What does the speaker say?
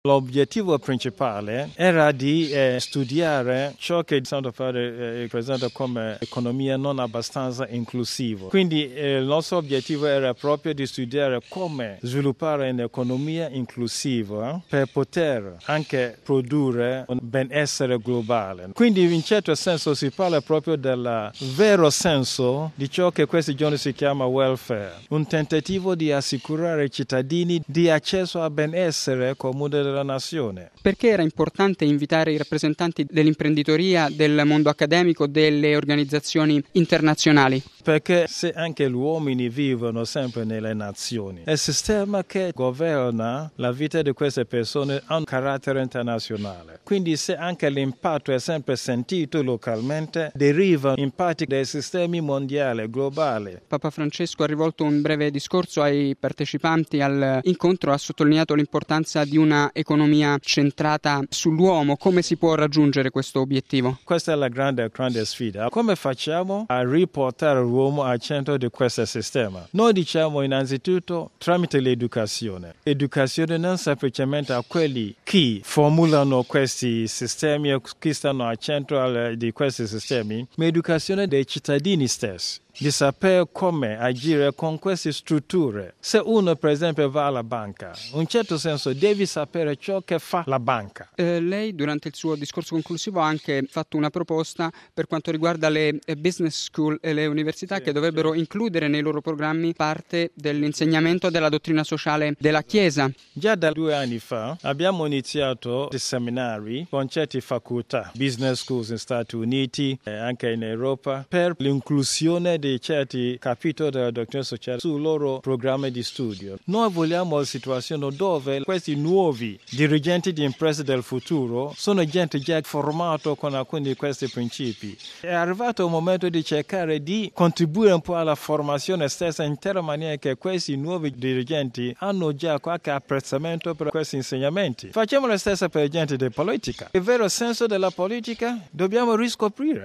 L'obiettivo principale era di studiare ciò che Santo Padre presenta come economia non abbastanza inclusiva. Quindi il nostro obiettivo era proprio di studiare come sviluppare un'economia inclusiva per poter anche produrre un benessere globale. Quindi in certo senso si parla proprio del vero senso di ciò che questi giorni si chiama welfare, un tentativo di assicurare ai cittadini di accesso a benessere comune della nazione. Perché era importante invitare i rappresentanti dell'imprenditoria, del mondo accademico, delle organizzazioni internazionali? Perché se anche gli uomini vivono sempre nelle nazioni, il sistema che governa la vita di queste persone ha un carattere internazionale. Quindi se anche l'impatto è sempre sentito localmente, deriva impatti dai sistemi mondiali, globali. Papa Francesco ha rivolto un breve discorso ai partecipanti all'incontro, ha sottolineato l'importanza di una economia centrata sull'uomo. Come si può raggiungere questo obiettivo? Questa è la grande sfida. Come facciamo a riportare l'uomo al centro di questo sistema? Noi diciamo innanzitutto tramite l'educazione. Educazione non semplicemente a quelli che formulano questi sistemi o chi stanno al centro di questi sistemi, ma educazione dei cittadini stessi, di sapere come agire con queste strutture. Se uno per esempio va alla banca, in un certo senso devi sapere ciò che fa la banca. Lei durante il suo discorso conclusivo ha anche fatto una proposta per quanto riguarda le business school e le università che dovrebbero includere nei loro programmi parte dell'insegnamento della dottrina sociale della Chiesa. Già da 2 anni fa abbiamo iniziato dei seminari con certe facoltà, business schools negli Stati Uniti e anche in Europa, per l'inclusione di certi capitoli della dottrina sociale sul loro programma di studio. Noi vogliamo una situazione dove questi nuovi dirigenti di imprese del futuro sono gente già formata con alcuni di questi principi. È arrivato il momento di cercare di contribuire un po' alla formazione stessa in tale maniera che questi nuovi dirigenti hanno già qualche apprezzamento per questi insegnamenti. Facciamo lo stesso per la gente di politica. Il vero senso della politica dobbiamo riscoprire.